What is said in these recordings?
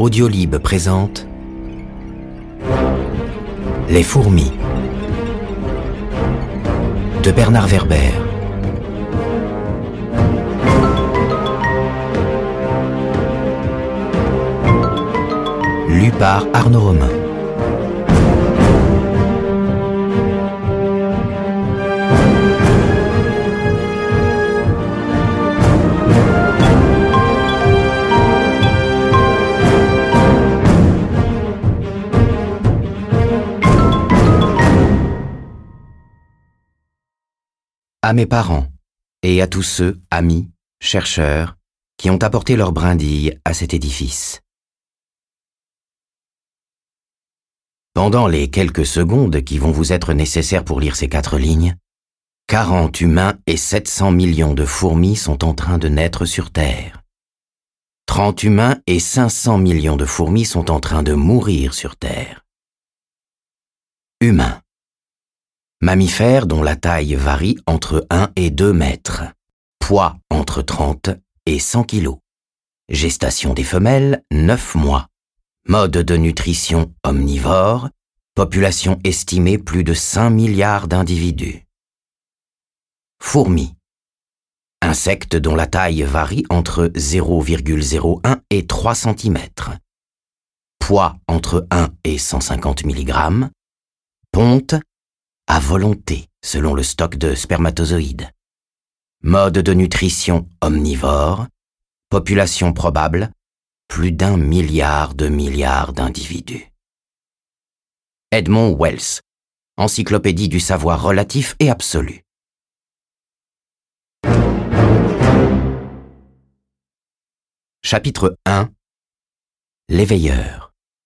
Audiolib présente Les fourmis de Bernard Werber. Lu par Arnaud Romain. À mes parents et à tous ceux, amis, chercheurs, qui ont apporté leur brindille à cet édifice. Pendant les quelques secondes qui vont vous être nécessaires pour lire ces 4 lignes, 40 humains et 700 millions de fourmis sont en train de naître sur Terre. 30 humains et 500 millions de fourmis sont en train de mourir sur Terre. Humains. Mammifères dont la taille varie entre 1 et 2 mètres. Poids entre 30 et 100 kilos. Gestation des femelles, 9 mois. Mode de nutrition omnivore. Population estimée plus de 5 milliards d'individus. Fourmis. Insectes dont la taille varie entre 0,01 et 3 cm. Poids entre 1 et 150 mg. Ponte à volonté, selon le stock de spermatozoïdes. Mode de nutrition omnivore. Population probable, plus d'1 milliard d'individus. Edmond Wells, Encyclopédie du savoir relatif et absolu. Chapitre 1. L'éveilleur.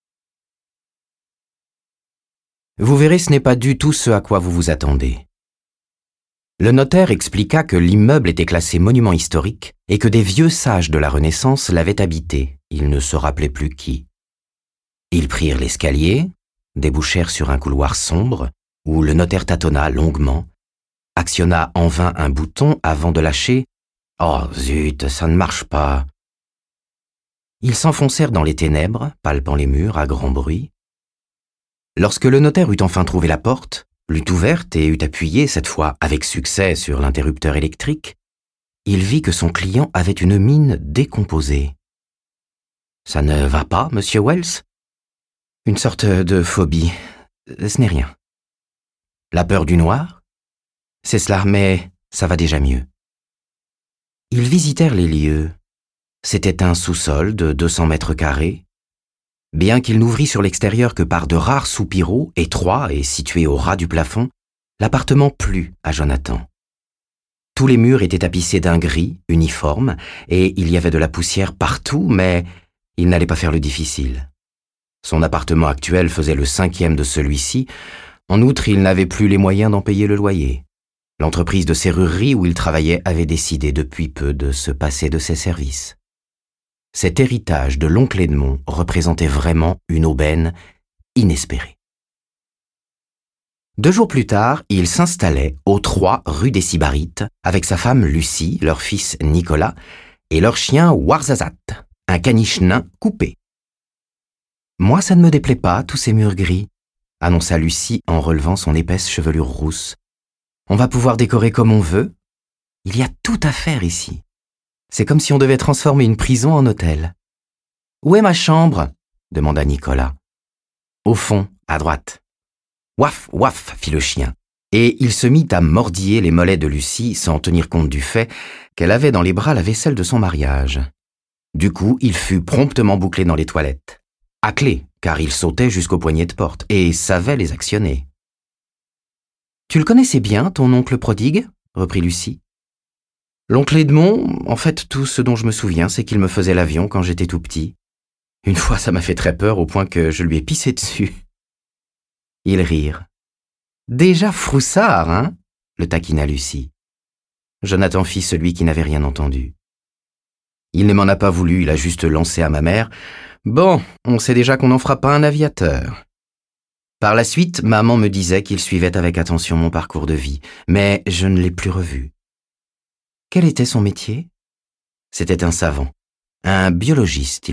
Vous verrez, ce n'est pas du tout ce à quoi vous vous attendez. Le notaire expliqua que l'immeuble était classé monument historique et que des vieux sages de la Renaissance l'avaient habité, il ne se rappelait plus qui. Ils prirent l'escalier, débouchèrent sur un couloir sombre, où le notaire tâtonna longuement, actionna en vain un bouton avant de lâcher « Oh zut, ça ne marche pas !» Ils s'enfoncèrent dans les ténèbres, palpant les murs à grand bruit. Lorsque le notaire eut enfin trouvé la porte, l'eut ouverte et eut appuyé, cette fois avec succès, sur l'interrupteur électrique, il vit que son client avait une mine décomposée. « Ça ne va pas, monsieur Wells ?»« Une sorte de phobie. Ce n'est rien. »« La peur du noir ?»« C'est cela, mais ça va déjà mieux. » Ils visitèrent les lieux. C'était un sous-sol de 200 mètres carrés. Bien qu'il n'ouvrît sur l'extérieur que par de rares soupiraux, étroits et situés au ras du plafond, l'appartement plut à Jonathan. Tous les murs étaient tapissés d'un gris uniforme, et il y avait de la poussière partout, mais il n'allait pas faire le difficile. Son appartement actuel faisait le 5e de celui-ci. En outre, il n'avait plus les moyens d'en payer le loyer. L'entreprise de serrurerie où il travaillait avait décidé depuis peu de se passer de ses services. Cet héritage de l'oncle Edmond représentait vraiment une aubaine inespérée. 2 jours plus tard, il s'installait au 3 rue des Sybarites avec sa femme Lucie, leur fils Nicolas et leur chien Warzazat, un caniche nain coupé. « Moi, ça ne me déplaît pas, tous ces murs gris, » annonça Lucie en relevant son épaisse chevelure rousse. « On va pouvoir décorer comme on veut. Il y a tout à faire ici. C'est comme si on devait transformer une prison en hôtel. »« Où est ma chambre ?» demanda Nicolas. « Au fond, à droite. »« Waf, waf !» fit le chien, et il se mit à mordiller les mollets de Lucie sans tenir compte du fait qu'elle avait dans les bras la vaisselle de son mariage. Du coup, il fut promptement bouclé dans les toilettes. À clé, car il sautait jusqu'aux poignées de porte et savait les actionner. « Tu le connaissais bien, ton oncle prodigue ?» reprit Lucie. L'oncle Edmond, en fait, tout ce dont je me souviens, c'est qu'il me faisait l'avion quand j'étais tout petit. Une fois, ça m'a fait très peur au point que je lui ai pissé dessus. Ils rirent. « Déjà froussard, hein ?» le taquina Lucie. Jonathan fit celui qui n'avait rien entendu. Il ne m'en a pas voulu, il a juste lancé à ma mère. « Bon, on sait déjà qu'on n'en fera pas un aviateur. » Par la suite, maman me disait qu'il suivait avec attention mon parcours de vie, mais je ne l'ai plus revu. Quel était son métier ? C'était un savant, un biologiste,